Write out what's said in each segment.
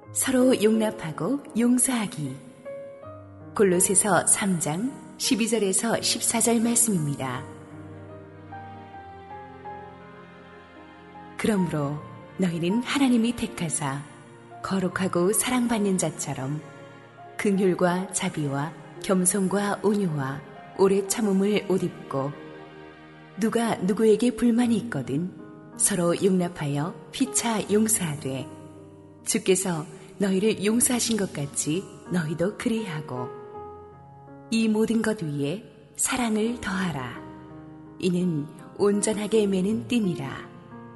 서로 용납하고 용서하기. 골로새서 3장 12절에서 14절 말씀입니다. 그러므로 너희는 하나님이 택하사 거룩하고 사랑받는 자처럼 긍휼과 자비와 겸손과 온유와 오래 참음을 옷 입고, 누가 누구에게 불만이 있거든 서로 용납하여 피차 용서하되, 주께서 너희를 용서하신 것 같이 너희도 그리하고, 이 모든 것 위에 사랑을 더하라. 이는 온전하게 매는 띠니라.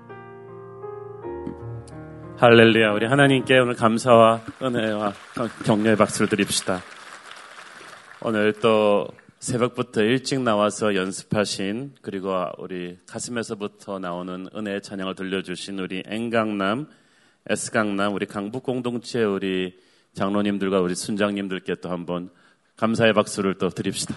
할렐루야. 우리 하나님께 오늘 감사와 은혜와 격려의 박수를 드립시다. 오늘 또 새벽부터 일찍 나와서 연습하신, 그리고 우리 가슴에서부터 나오는 은혜의 찬양을 들려주신 우리 N강남, S강남, 우리 강북 공동체 우리 장로님들과 우리 순장님들께 또 한번 감사의 박수를 또 드립시다.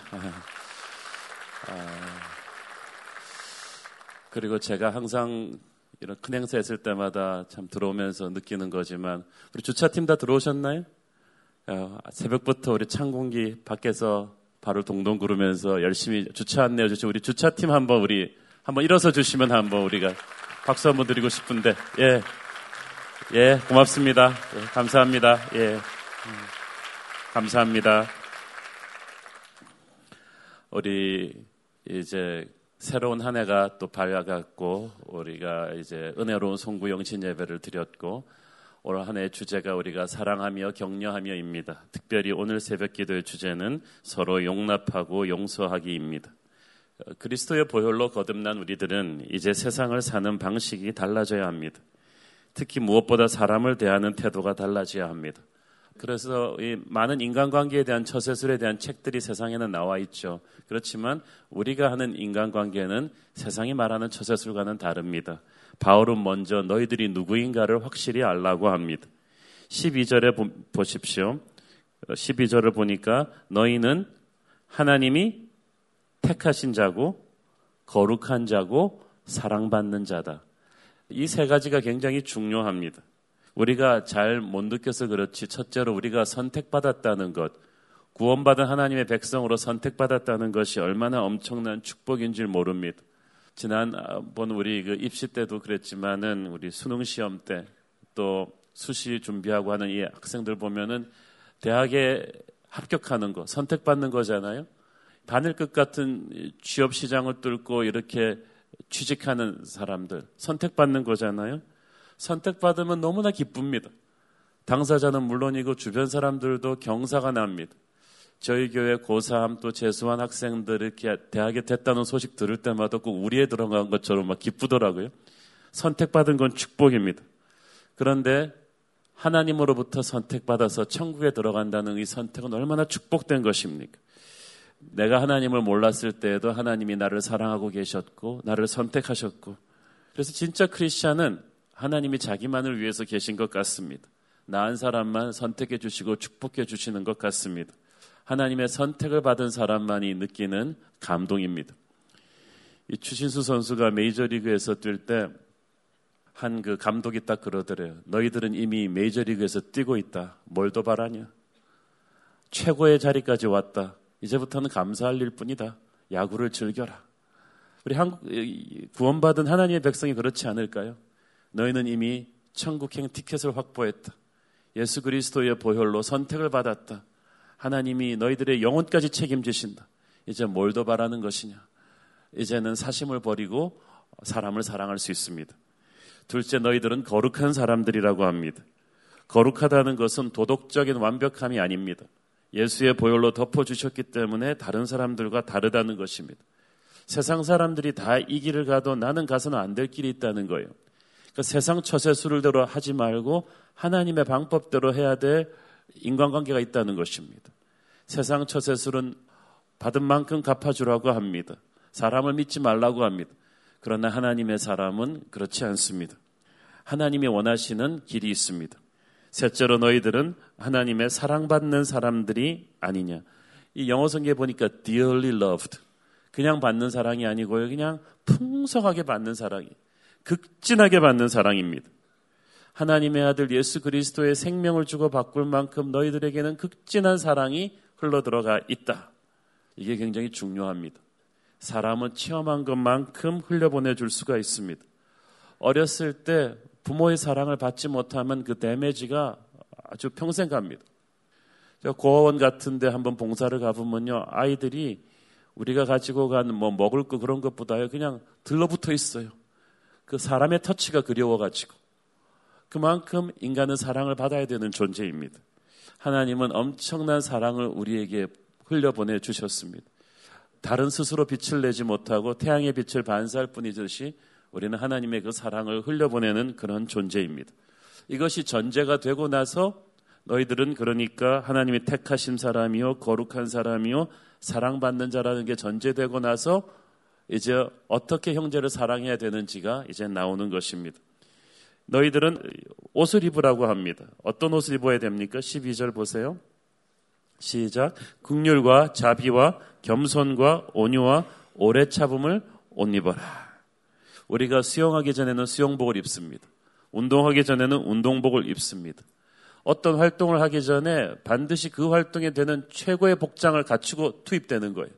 그리고 제가 항상 이런 큰 행사 했을 때마다 참 들어오면서 느끼는 거지만, 우리 주차팀 다 들어오셨나요? 새벽부터 우리 찬 공기 밖에서 발을 동동 구르면서 열심히 주차 안내해 주신 우리 주차팀 한번 일어서 주시면 한번 우리가 박수 한번 드리고 싶은데, 예, 고맙습니다. 예, 감사합니다. 예, 감사합니다. 우리 이제 새로운 한 해가 또 밝아갔고, 우리가 이제 은혜로운 송구 영신 예배를 드렸고, 올 한 해의 주제가 우리가 사랑하며 격려하며입니다. 특별히 오늘 새벽 기도의 주제는 서로 용납하고 용서하기입니다. 그리스도의 보혈로 거듭난 우리들은 이제 세상을 사는 방식이 달라져야 합니다. 특히 무엇보다 사람을 대하는 태도가 달라져야 합니다. 그래서 이 많은 인간관계에 대한 처세술에 대한 책들이 세상에는 나와 있죠. 그렇지만 우리가 하는 인간관계는 세상이 말하는 처세술과는 다릅니다. 바울은 먼저 너희들이 누구인가를 확실히 알라고 합니다. 12절에 보십시오. 12절을 보니까 너희는 하나님이 택하신 자고 거룩한 자고 사랑받는 자다. 이 세 가지가 굉장히 중요합니다. 우리가 잘 못 느껴서 그렇지, 첫째로 우리가 선택받았다는 것, 구원받은 하나님의 백성으로 선택받았다는 것이 얼마나 엄청난 축복인 줄 모릅니다. 지난번 우리 입시 때도 그랬지만은, 우리 수능 시험 때 또 수시 준비하고 하는 이 학생들 보면은 대학에 합격하는 거, 선택받는 거잖아요. 바늘끝 같은 취업 시장을 뚫고 이렇게 취직하는 사람들, 선택받는 거잖아요. 선택받으면 너무나 기쁩니다. 당사자는 물론이고 주변 사람들도 경사가 납니다. 저희 교회 고3 또 재수한 학생들 이렇게 대학에 됐다는 소식 들을 때마다 꼭 우리에 들어간 것처럼 막 기쁘더라고요. 선택받은 건 축복입니다. 그런데 하나님으로부터 선택받아서 천국에 들어간다는 이 선택은 얼마나 축복된 것입니까? 내가 하나님을 몰랐을 때에도 하나님이 나를 사랑하고 계셨고 나를 선택하셨고, 그래서 진짜 크리스찬은 하나님이 자기만을 위해서 계신 것 같습니다. 나 한 사람만 선택해 주시고 축복해 주시는 것 같습니다. 하나님의 선택을 받은 사람만이 느끼는 감동입니다. 이 추신수 선수가 메이저리그에서 뛸 때 한 감독이 딱 그러더래요. 너희들은 이미 메이저리그에서 뛰고 있다. 뭘 더 바라냐? 최고의 자리까지 왔다. 이제부터는 감사할 일뿐이다. 야구를 즐겨라. 우리 구원받은 하나님의 백성이 그렇지 않을까요? 너희는 이미 천국행 티켓을 확보했다. 예수 그리스도의 보혈로 선택을 받았다. 하나님이 너희들의 영혼까지 책임지신다. 이제 뭘 더 바라는 것이냐? 이제는 사심을 버리고 사람을 사랑할 수 있습니다. 둘째, 너희들은 거룩한 사람들이라고 합니다. 거룩하다는 것은 도덕적인 완벽함이 아닙니다. 예수의 보혈로 덮어주셨기 때문에 다른 사람들과 다르다는 것입니다. 세상 사람들이 다 이 길을 가도 나는 가서는 안 될 길이 있다는 거예요. 그러니까 세상 처세술대로 하지 말고 하나님의 방법대로 해야 될 인간관계가 있다는 것입니다. 세상 처세술은 받은 만큼 갚아주라고 합니다. 사람을 믿지 말라고 합니다. 그러나 하나님의 사람은 그렇지 않습니다. 하나님이 원하시는 길이 있습니다. 셋째로, 너희들은 하나님의 사랑받는 사람들이 아니냐. 이 영어 성경에 보니까 dearly loved, 그냥 받는 사랑이 아니고요, 그냥 풍성하게 받는 사랑이, 극진하게 받는 사랑입니다. 하나님의 아들 예수 그리스도의 생명을 주고 바꿀 만큼 너희들에게는 극진한 사랑이 흘러들어가 있다. 이게 굉장히 중요합니다. 사람은 체험한 것만큼 흘려보내줄 수가 있습니다. 어렸을 때 부모의 사랑을 받지 못하면 그 데미지가 아주 평생 갑니다. 제가 고아원 같은 데 한번 봉사를 가보면요, 아이들이 우리가 가지고 간 뭐 먹을 거 그런 것보다요 그냥 들러붙어 있어요. 그 사람의 터치가 그리워가지고. 그만큼 인간은 사랑을 받아야 되는 존재입니다. 하나님은 엄청난 사랑을 우리에게 흘려보내 주셨습니다. 달은 스스로 빛을 내지 못하고 태양의 빛을 반사할 뿐이듯이 우리는 하나님의 그 사랑을 흘려보내는 그런 존재입니다. 이것이 전제가 되고 나서 너희들은 그러니까 하나님이 택하신 사람이요 거룩한 사람이요 사랑받는 자라는 게 전제되고 나서 이제 어떻게 형제를 사랑해야 되는지가 이제 나오는 것입니다. 너희들은 옷을 입으라고 합니다. 어떤 옷을 입어야 됩니까? 12절 보세요. 시작. 긍휼과 자비와 겸손과 온유와 오래 참음을 옷 입어라. 우리가 수영하기 전에는 수영복을 입습니다. 운동하기 전에는 운동복을 입습니다. 어떤 활동을 하기 전에 반드시 그 활동에 되는 최고의 복장을 갖추고 투입되는 거예요.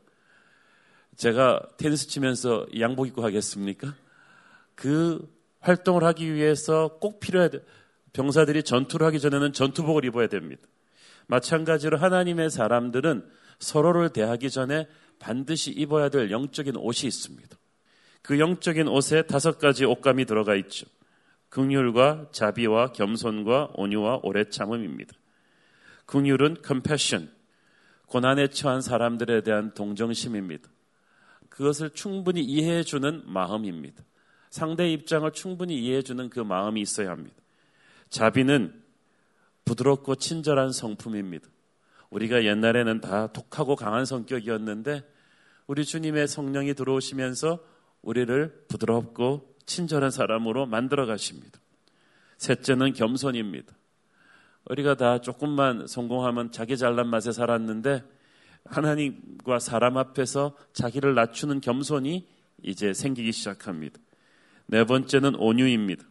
제가 테니스 치면서 양복 입고 하겠습니까? 그 활동을 하기 위해서 꼭 필요해야 돼요. 병사들이 전투를 하기 전에는 전투복을 입어야 됩니다. 마찬가지로 하나님의 사람들은 서로를 대하기 전에 반드시 입어야 될 영적인 옷이 있습니다. 그 영적인 옷에 5가지 옷감이 들어가 있죠. 긍휼과 자비와 겸손과 온유와 오래 참음입니다. 긍휼은 compassion, 고난에 처한 사람들에 대한 동정심입니다. 그것을 충분히 이해해주는 마음입니다. 상대의 입장을 충분히 이해해주는 그 마음이 있어야 합니다. 자비는 부드럽고 친절한 성품입니다. 우리가 옛날에는 다 독하고 강한 성격이었는데 우리 주님의 성령이 들어오시면서 우리를 부드럽고 친절한 사람으로 만들어 가십니다. 셋째는 겸손입니다. 우리가 다 조금만 성공하면 자기 잘난 맛에 살았는데 하나님과 사람 앞에서 자기를 낮추는 겸손이 이제 생기기 시작합니다. 네 번째는 온유입니다.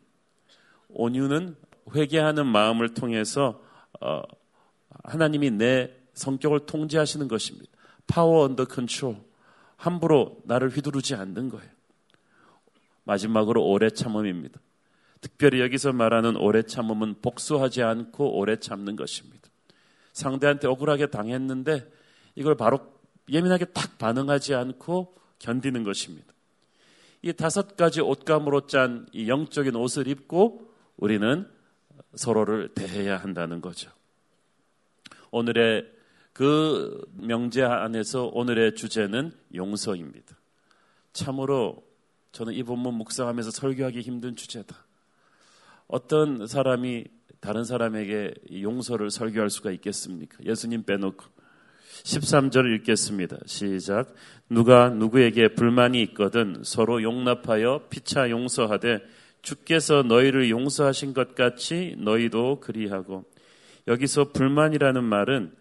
온유는 회개하는 마음을 통해서 하나님이 내 성격을 통제하시는 것입니다. Power under control. 함부로 나를 휘두르지 않는 거예요. 마지막으로 오래 참음입니다. 특별히 여기서 말하는 오래 참음은 복수하지 않고 오래 참는 것입니다. 상대한테 억울하게 당했는데 이걸 바로 예민하게 딱 반응하지 않고 견디는 것입니다. 이 5가지 옷감으로 짠 이 영적인 옷을 입고 우리는 서로를 대해야 한다는 거죠. 오늘의 그 명제 안에서 오늘의 주제는 용서입니다. 참으로 저는 이 본문 묵상하면서 설교하기 힘든 주제다. 어떤 사람이 다른 사람에게 용서를 설교할 수가 있겠습니까? 예수님 빼놓고. 13절을 읽겠습니다. 시작. 누가 누구에게 불만이 있거든 서로 용납하여 피차 용서하되 주께서 너희를 용서하신 것 같이 너희도 그리하고. 여기서 불만이라는 말은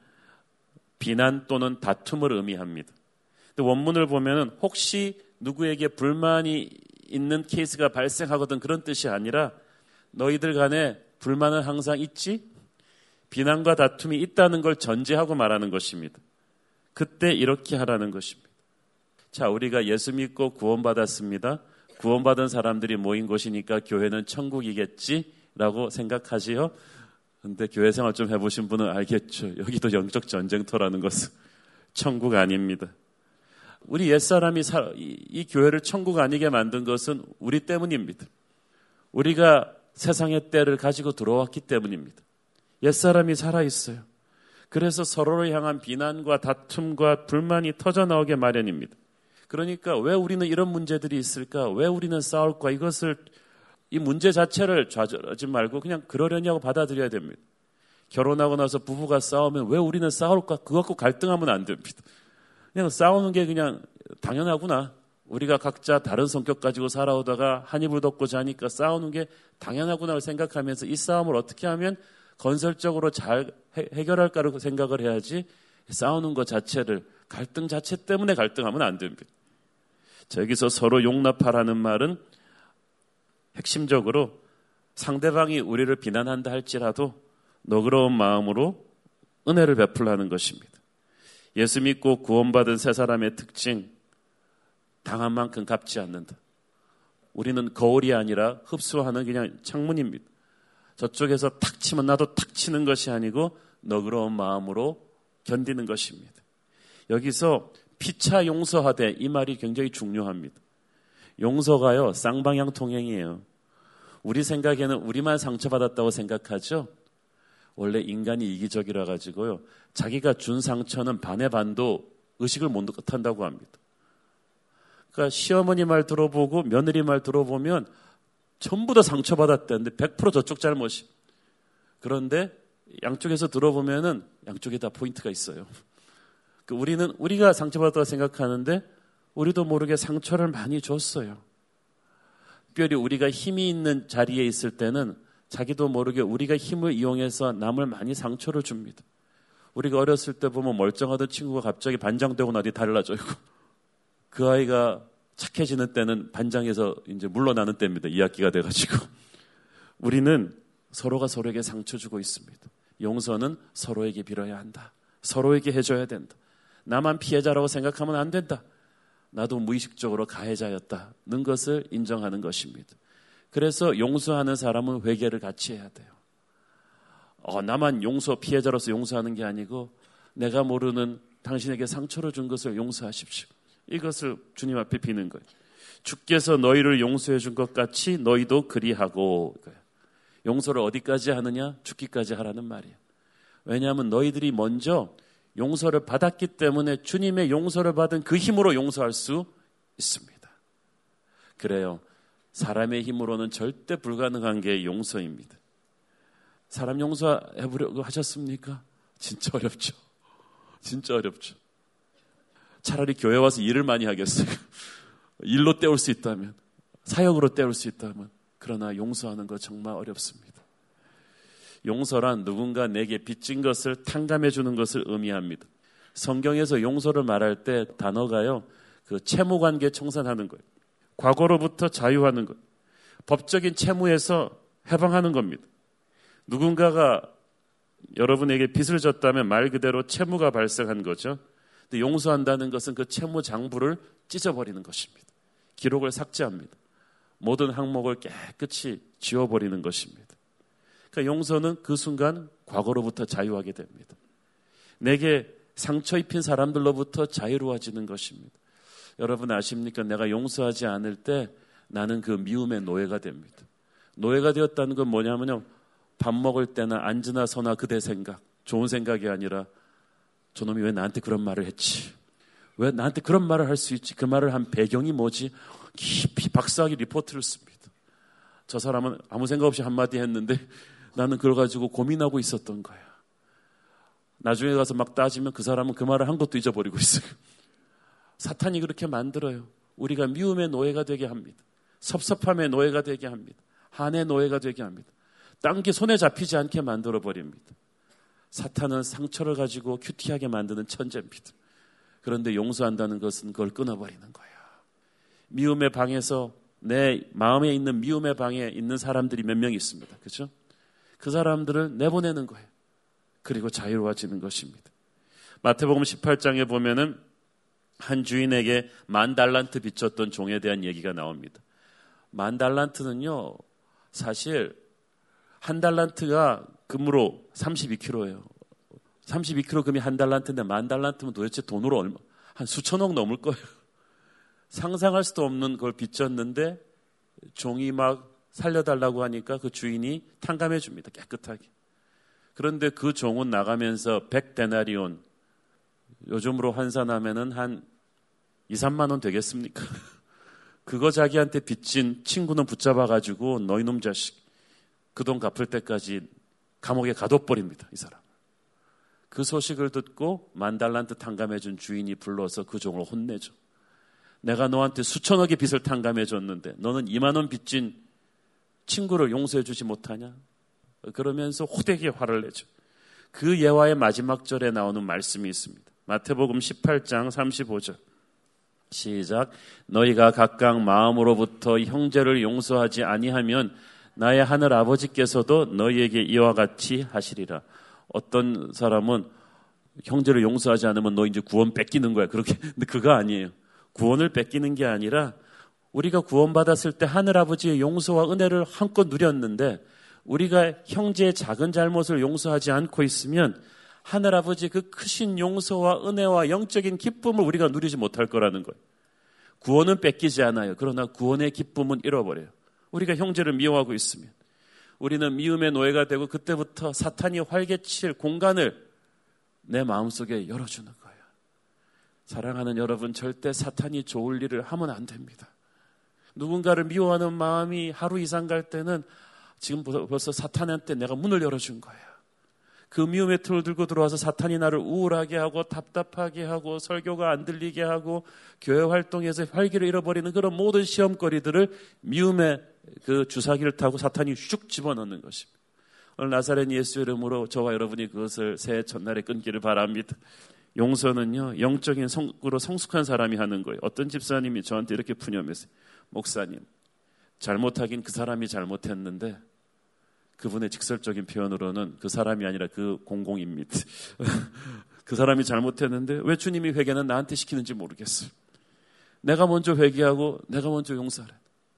비난 또는 다툼을 의미합니다. 근데 원문을 보면은 혹시 누구에게 불만이 있는 케이스가 발생하거든 그런 뜻이 아니라 너희들 간에 불만은 항상 있지? 비난과 다툼이 있다는 걸 전제하고 말하는 것입니다. 그때 이렇게 하라는 것입니다. 자, 우리가 예수 믿고 구원받았습니다. 구원받은 사람들이 모인 곳이니까 교회는 천국이겠지라고 생각하지요. 근데 교회 생활 좀 해보신 분은 알겠죠. 여기도 영적 전쟁터라는 것은 천국 아닙니다. 우리 옛사람이 이 교회를 천국 아니게 만든 것은 우리 때문입니다. 우리가 세상의 때를 가지고 들어왔기 때문입니다. 옛사람이 살아있어요. 그래서 서로를 향한 비난과 다툼과 불만이 터져나오게 마련입니다. 그러니까 왜 우리는 이런 문제들이 있을까? 왜 우리는 싸울까? 이 문제 자체를 좌절하지 말고 그냥 그러려냐고 받아들여야 됩니다. 결혼하고 나서 부부가 싸우면 왜 우리는 싸울까? 그거 갖고 갈등하면 안 됩니다. 그냥 싸우는 게 그냥 당연하구나. 우리가 각자 다른 성격 가지고 살아오다가 한 이불 덮고 자니까 싸우는 게 당연하구나 생각하면서 이 싸움을 어떻게 하면 건설적으로 잘 해결할까를 생각을 해야지 싸우는 것 자체를 갈등 자체 때문에 갈등하면 안 됩니다. 자, 여기서 서로 용납하라는 말은 핵심적으로 상대방이 우리를 비난한다 할지라도 너그러운 마음으로 은혜를 베풀라는 것입니다. 예수 믿고 구원받은 새 사람의 특징, 당한 만큼 갚지 않는다. 우리는 거울이 아니라 흡수하는 그냥 창문입니다. 저쪽에서 탁 치면 나도 탁 치는 것이 아니고 너그러운 마음으로 견디는 것입니다. 여기서 피차 용서하되 이 말이 굉장히 중요합니다. 용서가요, 쌍방향 통행이에요. 우리 생각에는 우리만 상처받았다고 생각하죠. 원래 인간이 이기적이라 가지고요, 자기가 준 상처는 반의 반도 의식을 못한다고 합니다. 그러니까 시어머니 말 들어보고 며느리 말 들어보면 전부 다 상처받았다는데 100% 저쪽 잘못이. 그런데 양쪽에서 들어보면은 양쪽에 다 포인트가 있어요. 우리는 우리가 상처받았다고 생각하는데 우리도 모르게 상처를 많이 줬어요. 특별히 우리가 힘이 있는 자리에 있을 때는 자기도 모르게 우리가 힘을 이용해서 남을 많이 상처를 줍니다. 우리가 어렸을 때 보면 멀쩡하던 친구가 갑자기 반장되고 나뒤 달라져 있고, 그 아이가 착해지는 때는 반장에서 이제 물러나는 때입니다. 2학기가 돼가지고. 우리는 서로가 서로에게 상처 주고 있습니다. 용서는 서로에게 빌어야 한다. 서로에게 해줘야 된다. 나만 피해자라고 생각하면 안 된다. 나도 무의식적으로 가해자였다는 것을 인정하는 것입니다. 그래서 용서하는 사람은 회개를 같이 해야 돼요. 나만 피해자로서 용서하는 게 아니고 내가 모르는 당신에게 상처를 준 것을 용서하십시오. 이것을 주님 앞에 비는 거예요. 주께서 너희를 용서해 준 것 같이 너희도 그리하고. 용서를 어디까지 하느냐? 죽기까지 하라는 말이에요. 왜냐하면 너희들이 먼저 용서를 받았기 때문에 주님의 용서를 받은 그 힘으로 용서할 수 있습니다. 그래요. 사람의 힘으로는 절대 불가능한 게 용서입니다. 사람 용서해보려고 하셨습니까? 진짜 어렵죠. 진짜 어렵죠. 차라리 교회 와서 일을 많이 하겠어요. 일로 때울 수 있다면, 사역으로 때울 수 있다면. 그러나 용서하는 거 정말 어렵습니다. 용서란 누군가 내게 빚진 것을 탕감해 주는 것을 의미합니다. 성경에서 용서를 말할 때 단어가요, 그 채무관계 청산하는 거예요. 과거로부터 자유하는 거예요. 법적인 채무에서 해방하는 겁니다. 누군가가 여러분에게 빚을 졌다면 말 그대로 채무가 발생한 거죠. 근데 용서한다는 것은 그 채무 장부를 찢어버리는 것입니다. 기록을 삭제합니다. 모든 항목을 깨끗이 지워버리는 것입니다. 그러니까 용서는 그 순간 과거로부터 자유하게 됩니다. 내게 상처 입힌 사람들로부터 자유로워지는 것입니다. 여러분 아십니까? 내가 용서하지 않을 때 나는 그 미움의 노예가 됩니다. 노예가 되었다는 건 뭐냐면요, 밥 먹을 때나 앉으나 서나 그대 생각, 좋은 생각이 아니라 저놈이 왜 나한테 그런 말을 했지? 왜 나한테 그런 말을 할 수 있지? 그 말을 한 배경이 뭐지? 깊이 박사학위 리포트를 씁니다. 저 사람은 아무 생각 없이 한마디 했는데 나는 그걸 가지고 고민하고 있었던 거야. 나중에 가서 막 따지면 그 사람은 그 말을 한 것도 잊어버리고 있어요. 사탄이 그렇게 만들어요. 우리가 미움의 노예가 되게 합니다. 섭섭함의 노예가 되게 합니다. 한의 노예가 되게 합니다. 딴 게 손에 잡히지 않게 만들어버립니다. 사탄은 상처를 가지고 큐티하게 만드는 천재입니다. 그런데 용서한다는 것은 그걸 끊어버리는 거예요. 미움의 방에서 내 마음에 있는 미움의 방에 있는 사람들이 몇 명 있습니다. 그렇죠? 그 사람들을 내보내는 거예요. 그리고 자유로워지는 것입니다. 마태복음 18장에 보면은 한 주인에게 10,000달란트 빚졌던 종에 대한 얘기가 나옵니다. 10,000달란트는요, 사실 1달란트가 금으로 32kg예요. 32kg 금이 1달란트인데 10,000달란트면 도대체 돈으로 얼마? 한 수천억 넘을 거예요. 상상할 수도 없는 걸 빚졌는데 종이 막 살려달라고 하니까 그 주인이 탕감해 줍니다. 깨끗하게. 그런데 그 종은 나가면서 100데나리온, 요즘으로 환산하면은 한 2, 3만 원 되겠습니까? 그거 자기한테 빚진 친구는 붙잡아가지고 너희 놈 자식, 그 돈 갚을 때까지 감옥에 가둬버립니다. 이 사람. 그 소식을 듣고 10,000달란트 탕감해준 주인이 불러서 그 종을 혼내죠. 내가 너한테 수천억의 빚을 탕감해줬는데 너는 2만 원 빚진 친구를 용서해주지 못하냐? 그러면서 호되게 화를 내죠. 그 예화의 마지막 절에 나오는 말씀이 있습니다. 마태복음 18장 35절. 시작. 너희가 각각 마음으로부터 형제를 용서하지 아니하면 나의 하늘 아버지께서도 너희에게 이와 같이 하시리라. 어떤 사람은 형제를 용서하지 않으면 너 이제 구원 뺏기는 거야. 그렇게. 근데 그거 아니에요. 구원을 뺏기는 게 아니라 우리가 구원받았을 때 하늘아버지의 용서와 은혜를 한껏 누렸는데 우리가 형제의 작은 잘못을 용서하지 않고 있으면 하늘아버지의 그 크신 용서와 은혜와 영적인 기쁨을 우리가 누리지 못할 거라는 거예요. 구원은 뺏기지 않아요. 그러나 구원의 기쁨은 잃어버려요. 우리가 형제를 미워하고 있으면 우리는 미움의 노예가 되고 그때부터 사탄이 활개칠 공간을 내 마음속에 열어주는 거예요. 사랑하는 여러분, 절대 사탄이 좋을 일을 하면 안 됩니다. 누군가를 미워하는 마음이 하루 이상 갈 때는 지금 벌써 사탄한테 내가 문을 열어준 거예요. 그 미움의 틀을 들고 들어와서 사탄이 나를 우울하게 하고 답답하게 하고 설교가 안 들리게 하고 교회 활동에서 활기를 잃어버리는 그런 모든 시험거리들을 미움의 그 주사기를 타고 사탄이 슉 집어넣는 것입니다. 오늘 나사렛 예수 이름으로 저와 여러분이 그것을 새해 첫날에 끊기를 바랍니다. 용서는요, 영적인 성으로 성숙한 사람이 하는 거예요. 어떤 집사님이 저한테 이렇게 푸념했어요. 목사님, 잘못하긴 그 사람이 잘못했는데 그분의 직설적인 표현으로는 그 사람이 아니라 그 공공입니다. 그 사람이 잘못했는데 왜 주님이 회개는 나한테 시키는지 모르겠어요. 내가 먼저 회개하고 내가 먼저 용서하래.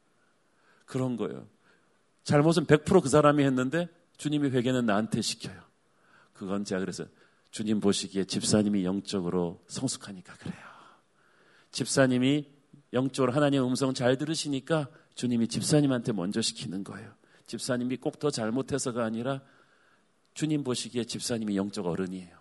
그런 거예요. 잘못은 100% 그 사람이 했는데 주님이 회개는 나한테 시켜요. 그건 제가 그래서 주님 보시기에 집사님이 영적으로 성숙하니까 그래요. 집사님이 영적으로 하나님의 음성 잘 들으시니까 주님이 집사님한테 먼저 시키는 거예요. 집사님이 꼭 더 잘못해서가 아니라 주님 보시기에 집사님이 영적 어른이에요.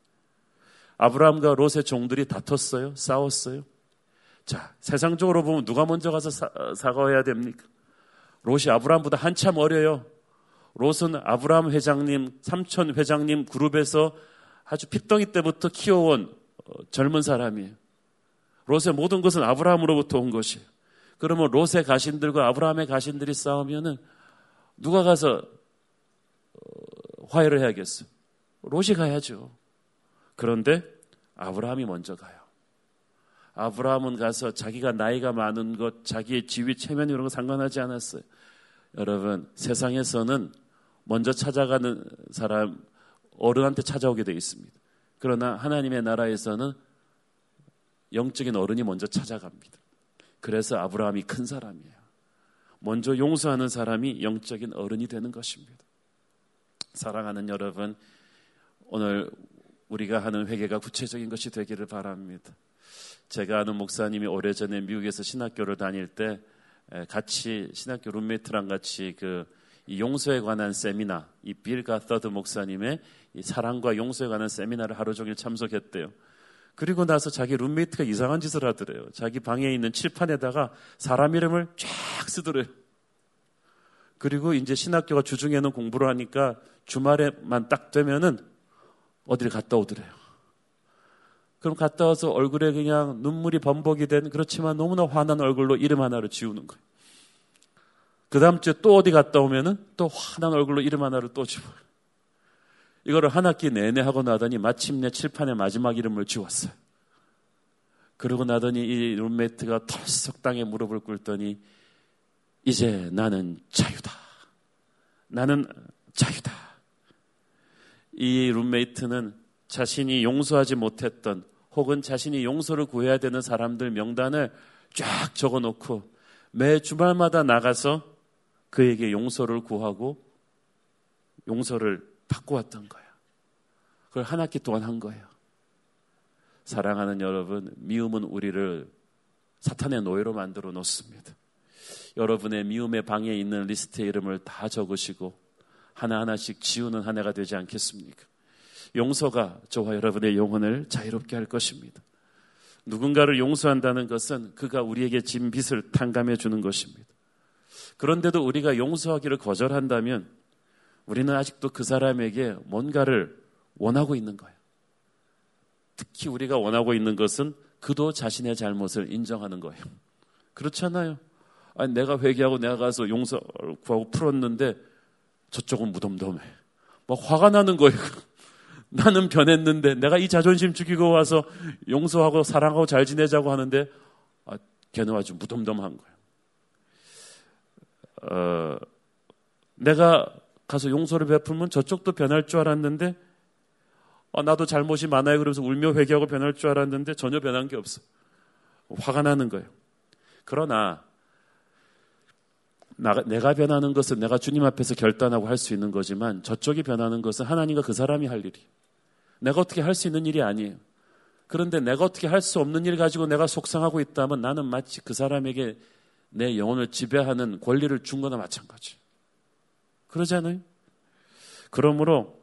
아브라함과 롯의 종들이 다퉜어요? 싸웠어요? 자, 세상적으로 보면 누가 먼저 가서 사과해야 됩니까? 롯이 아브라함보다 한참 어려요. 롯은 아브라함 회장님, 삼촌 회장님 그룹에서 아주 핏덩이 때부터 키워온 젊은 사람이에요. 롯의 모든 것은 아브라함으로부터 온 것이에요. 그러면 롯의 가신들과 아브라함의 가신들이 싸우면은 누가 가서 화해를 해야겠어요? 롯이 가야죠. 그런데 아브라함이 먼저 가요. 아브라함은 가서 자기가 나이가 많은 것, 자기의 지위, 체면 이런 거 상관하지 않았어요. 여러분, 세상에서는 먼저 찾아가는 사람, 어른한테 찾아오게 되어 있습니다. 그러나 하나님의 나라에서는 영적인 어른이 먼저 찾아갑니다. 그래서 아브라함이 큰 사람이에요. 먼저 용서하는 사람이 영적인 어른이 되는 것입니다. 사랑하는 여러분, 오늘 우리가 하는 회개가 구체적인 것이 되기를 바랍니다. 제가 아는 목사님이 오래전에 미국에서 신학교를 다닐 때 같이 신학교 룸메이트랑 같이 이 용서에 관한 세미나, 이 빌 가서드 목사님의 이 사랑과 용서에 관한 세미나를 하루 종일 참석했대요. 그리고 나서 자기 룸메이트가 이상한 짓을 하더래요. 자기 방에 있는 칠판에다가 사람 이름을 쫙 쓰더래요. 그리고 이제 신학교가 주중에는 공부를 하니까 주말에만 딱 되면은 어디를 갔다 오더래요. 그럼 갔다 와서 얼굴에 그냥 눈물이 범벅이 된, 그렇지만 너무나 화난 얼굴로 이름 하나를 지우는 거예요. 그 다음 주에 또 어디 갔다 오면은 또 화난 얼굴로 이름 하나를 또 지워요. 이거를 한 학기 내내 하고 나더니 마침내 칠판에 마지막 이름을 지웠어요. 그러고 나더니 이 룸메이트가 털썩 땅에 무릎을 꿇더니 이제 나는 자유다. 나는 자유다. 이 룸메이트는 자신이 용서하지 못했던 혹은 자신이 용서를 구해야 되는 사람들 명단을 쫙 적어놓고 매 주말마다 나가서 그에게 용서를 구하고 용서를 받고 왔던 거예요. 그걸 한 학기 동안 한 거예요. 사랑하는 여러분, 미움은 우리를 사탄의 노예로 만들어 놓습니다. 여러분의 미움의 방에 있는 리스트의 이름을 다 적으시고 하나하나씩 지우는 한 해가 되지 않겠습니까? 용서가 저와 여러분의 영혼을 자유롭게 할 것입니다. 누군가를 용서한다는 것은 그가 우리에게 진 빚을 탕감해 주는 것입니다. 그런데도 우리가 용서하기를 거절한다면 우리는 아직도 그 사람에게 뭔가를 원하고 있는 거예요. 특히 우리가 원하고 있는 것은 그도 자신의 잘못을 인정하는 거예요. 그렇잖아요. 아니, 내가 회개하고 내가 가서 용서 구하고 풀었는데 저쪽은 무덤덤해. 막 화가 나는 거예요. 나는 변했는데 내가 이 자존심 죽이고 와서 용서하고 사랑하고 잘 지내자고 하는데 걔는 아주 무덤덤한 거예요. 내가 가서 용서를 베풀면 저쪽도 변할 줄 알았는데 나도 잘못이 많아요. 그러면서 울며 회개하고 변할 줄 알았는데 전혀 변한 게 없어. 화가 나는 거예요. 그러나 내가 변하는 것은 내가 주님 앞에서 결단하고 할 수 있는 거지만 저쪽이 변하는 것은 하나님과 그 사람이 할 일이에요. 내가 어떻게 할 수 있는 일이 아니에요. 그런데 내가 어떻게 할 수 없는 일 가지고 내가 속상하고 있다면 나는 마치 그 사람에게 내 영혼을 지배하는 권리를 준 거나 마찬가지. 그러잖아요. 그러므로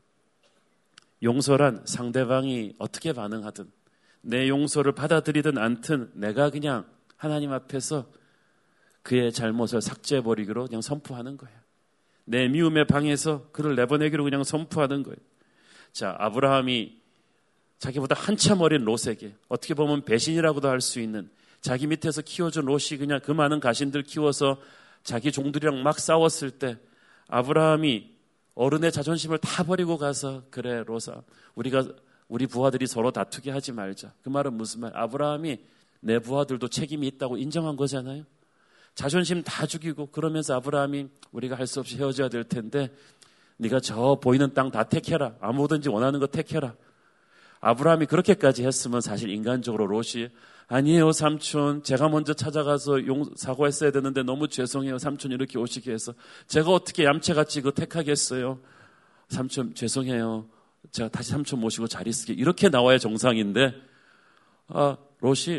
용서란 상대방이 어떻게 반응하든 내 용서를 받아들이든 않든 내가 그냥 하나님 앞에서 그의 잘못을 삭제해버리기로 그냥 선포하는 거예요. 내 미움의 방에서 그를 내보내기로 그냥 선포하는 거예요. 자, 아브라함이 자기보다 한참 어린 롯에게 어떻게 보면 배신이라고도 할 수 있는 자기 밑에서 키워준 롯이 그냥 그 많은 가신들 키워서 자기 종들이랑 막 싸웠을 때 아브라함이 어른의 자존심을 다 버리고 가서 그래 롯아 우리 부하들이 서로 다투게 하지 말자. 그 말은 무슨 말? 아브라함이 내 부하들도 책임이 있다고 인정한 거잖아요. 자존심 다 죽이고 그러면서 아브라함이 우리가 할 수 없이 헤어져야 될 텐데 네가 저 보이는 땅 다 택해라. 아무든지 원하는 거 택해라. 아브라함이 그렇게까지 했으면 사실 인간적으로 롯이 아니에요 삼촌 제가 먼저 찾아가서 사과했어야 되는데 너무 죄송해요 삼촌 이렇게 오시게 해서 제가 어떻게 얌체같이 그거 택하겠어요. 삼촌 죄송해요. 제가 다시 삼촌 모시고 잘 있을게. 이렇게 나와야 정상인데 롯이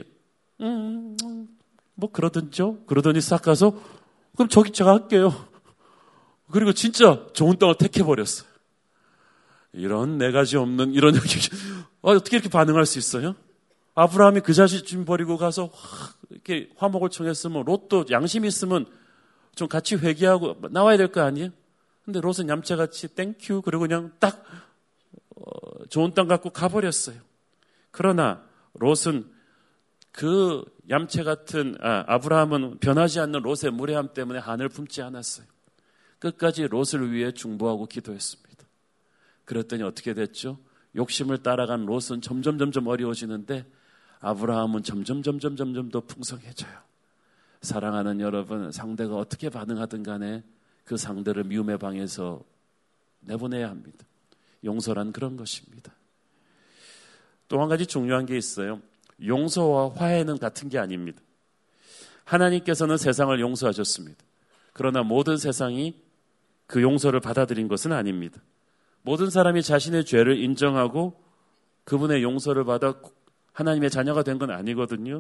뭐 그러든죠. 그러더니 싹 가서 그럼 저기 제가 할게요. 그리고 진짜 좋은 땅을 택해버렸어요. 이런 네 가지 없는 이런 어떻게 이렇게 반응할 수 있어요? 아브라함이 그 자신 버리고 가서 이렇게 화목을 청했으면 롯도 양심이 있으면 좀 같이 회개하고 나와야 될 거 아니에요? 근데 롯은 얌체같이 땡큐 그리고 그냥 딱 좋은 땅 갖고 가버렸어요. 그러나 롯은 그 얌체 같은 아브라함은 변하지 않는 롯의 무례함 때문에 한을 품지 않았어요. 끝까지 롯을 위해 중보하고 기도했습니다. 그랬더니 어떻게 됐죠? 욕심을 따라간 롯은 점점 어려워지는데 아브라함은 점점 더 풍성해져요. 사랑하는 여러분, 상대가 어떻게 반응하든 간에 그 상대를 미움의 방에서 내보내야 합니다. 용서란 그런 것입니다. 또 한 가지 중요한 게 있어요. 용서와 화해는 같은 게 아닙니다. 하나님께서는 세상을 용서하셨습니다. 그러나 모든 세상이 그 용서를 받아들인 것은 아닙니다. 모든 사람이 자신의 죄를 인정하고 그분의 용서를 받아 하나님의 자녀가 된 건 아니거든요.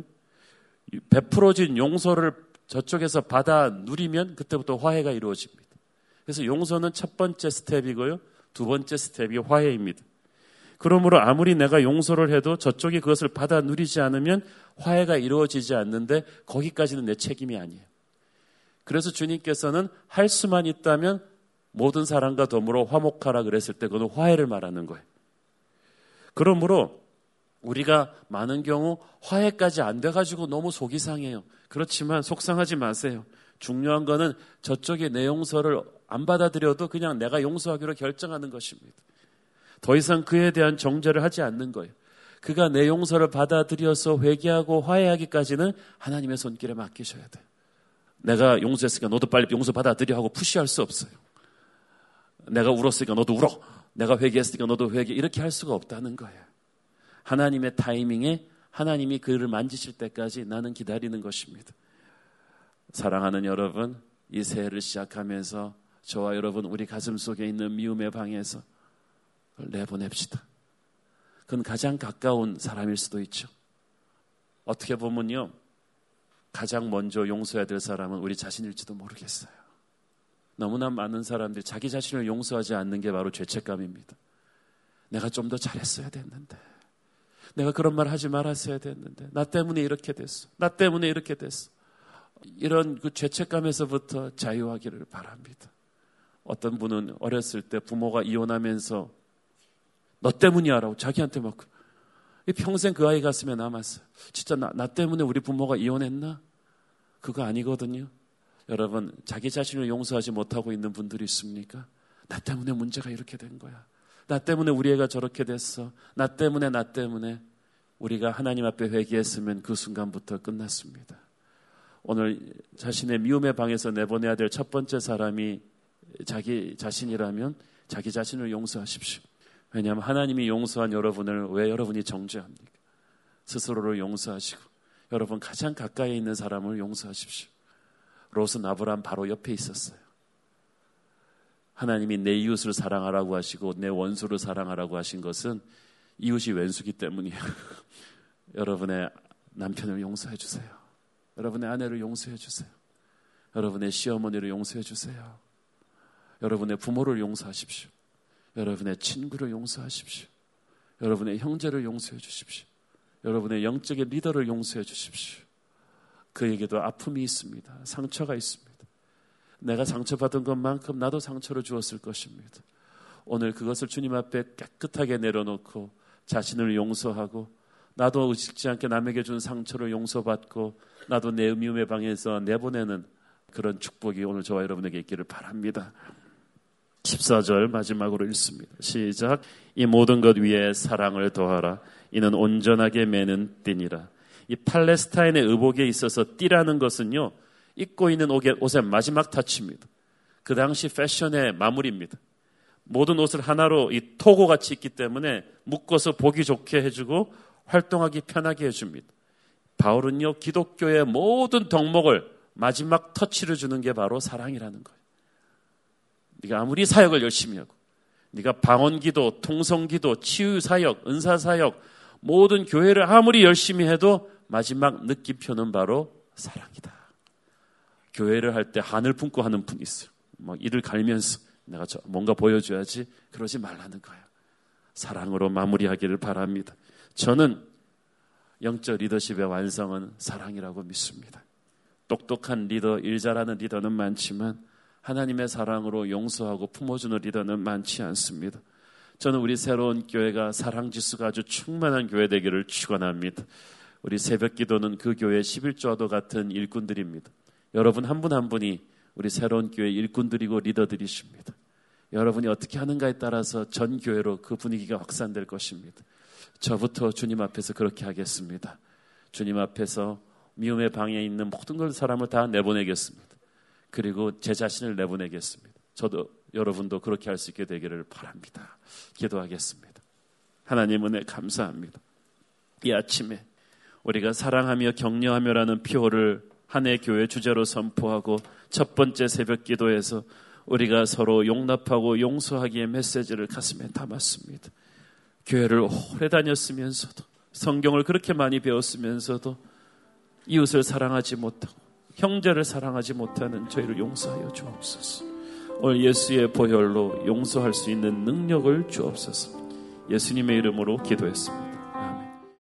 베풀어진 용서를 저쪽에서 받아 누리면 그때부터 화해가 이루어집니다. 그래서 용서는 첫 번째 스텝이고요. 두 번째 스텝이 화해입니다. 그러므로 아무리 내가 용서를 해도 저쪽이 그것을 받아 누리지 않으면 화해가 이루어지지 않는데 거기까지는 내 책임이 아니에요. 그래서 주님께서는 할 수만 있다면 모든 사람과 더불어 화목하라 그랬을 때 그건 화해를 말하는 거예요. 그러므로 우리가 많은 경우 화해까지 안 돼가지고 너무 속이 상해요. 그렇지만 속상하지 마세요. 중요한 거는 저쪽의 내 용서를 안 받아들여도 그냥 내가 용서하기로 결정하는 것입니다. 더 이상 그에 대한 정죄를 하지 않는 거예요. 그가 내 용서를 받아들여서 회개하고 화해하기까지는 하나님의 손길에 맡기셔야 돼요. 내가 용서했으니까 너도 빨리 용서 받아들여 하고 푸시할 수 없어요. 내가 울었으니까 너도 울어. 내가 회개했으니까 너도 회개. 이렇게 할 수가 없다는 거예요. 하나님의 타이밍에 하나님이 그를 만지실 때까지 나는 기다리는 것입니다. 사랑하는 여러분, 이 새해를 시작하면서 저와 여러분 우리 가슴 속에 있는 미움의 방에서 내보냅시다. 그건 가장 가까운 사람일 수도 있죠. 어떻게 보면요, 가장 먼저 용서해야 될 사람은 우리 자신일지도 모르겠어요. 너무나 많은 사람들이 자기 자신을 용서하지 않는 게 바로 죄책감입니다. 내가 좀 더 잘했어야 됐는데, 내가 그런 말 하지 말았어야 됐는데, 나 때문에 이렇게 됐어. 나 때문에 이렇게 됐어. 이런 그 죄책감에서부터 자유하기를 바랍니다. 어떤 분은 어렸을 때 부모가 이혼하면서 너 때문이야 라고 자기한테 막 평생 그 아이 가슴에 남았어요. 진짜 나 때문에 우리 부모가 이혼했나? 그거 아니거든요. 여러분, 자기 자신을 용서하지 못하고 있는 분들이 있습니까? 나 때문에 문제가 이렇게 된 거야. 나 때문에 우리 애가 저렇게 됐어. 나 때문에 우리가 하나님 앞에 회개했으면 그 순간부터 끝났습니다. 오늘 자신의 미움의 방에서 내보내야 될 첫 번째 사람이 자기 자신이라면 자기 자신을 용서하십시오. 왜냐하면 하나님이 용서한 여러분을 왜 여러분이 정죄합니까? 스스로를 용서하시고 여러분 가장 가까이 있는 사람을 용서하십시오. 롯은 아브라함 바로 옆에 있었어요. 하나님이 내 이웃을 사랑하라고 하시고 내 원수를 사랑하라고 하신 것은 이웃이 왼수기 때문이에요. 여러분의 남편을 용서해 주세요. 여러분의 아내를 용서해 주세요. 여러분의 시어머니를 용서해 주세요. 여러분의 부모를 용서하십시오. 여러분의 친구를 용서하십시오. 여러분의 형제를 용서해 주십시오. 여러분의 영적인 리더를 용서해 주십시오. 그에게도 아픔이 있습니다. 상처가 있습니다. 내가 상처받은 것만큼 나도 상처를 주었을 것입니다. 오늘 그것을 주님 앞에 깨끗하게 내려놓고 자신을 용서하고 나도 의식지 않게 남에게 준 상처를 용서받고 나도 내 미움의 방에서 내보내는 그런 축복이 오늘 저와 여러분에게 있기를 바랍니다. 14절 마지막으로 읽습니다. 시작. 이 모든 것 위에 사랑을 더하라. 이는 온전하게 매는 띠니라. 이 팔레스타인의 의복에 있어서 띠라는 것은요, 입고 있는 옷의 마지막 타치입니다. 그 당시 패션의 마무리입니다. 모든 옷을 하나로 이 토고같이 입기 때문에 묶어서 보기 좋게 해주고 활동하기 편하게 해줍니다. 바울은요, 기독교의 모든 덕목을 마지막 터치를 주는 게 바로 사랑이라는 거예요. 네가 아무리 사역을 열심히 하고 네가 방언기도, 통성기도, 치유사역, 은사사역 모든 교회를 아무리 열심히 해도 마지막 느낌표는 바로 사랑이다. 교회를 할 때 한을 품고 하는 분이 있어요. 막 이를 갈면서 내가 뭔가 보여줘야지, 그러지 말라는 거예요. 사랑으로 마무리하기를 바랍니다. 저는 영적 리더십의 완성은 사랑이라고 믿습니다. 똑똑한 리더, 일 잘하는 리더는 많지만 하나님의 사랑으로 용서하고 품어주는 리더는 많지 않습니다. 저는 우리 새로운 교회가 사랑 지수가 아주 충만한 교회 되기를 축원합니다. 우리 새벽 기도는 그 교회의 11조와도 같은 일꾼들입니다. 여러분 한 분 한 분이 우리 새로운 교회 일꾼들이고 리더들이십니다. 여러분이 어떻게 하는가에 따라서 전 교회로 그 분위기가 확산될 것입니다. 저부터 주님 앞에서 그렇게 하겠습니다. 주님 앞에서 미움의 방에 있는 모든 걸 사람을 다 내보내겠습니다. 그리고 제 자신을 내보내겠습니다. 저도 여러분도 그렇게 할 수 있게 되기를 바랍니다. 기도하겠습니다. 하나님 은혜 감사합니다. 이 아침에 우리가 사랑하며 격려하며라는 표어를 한 해 교회 주제로 선포하고 첫 번째 새벽 기도에서 우리가 서로 용납하고 용서하기의 메시지를 가슴에 담았습니다. 교회를 오래 다녔으면서도 성경을 그렇게 많이 배웠으면서도 이웃을 사랑하지 못하고 형제를 사랑하지 못하는 저희를 용서하여 주옵소서. 오늘 예수의 보혈로 용서할 수 있는 능력을 주옵소서. 예수님의 이름으로 기도했습니다.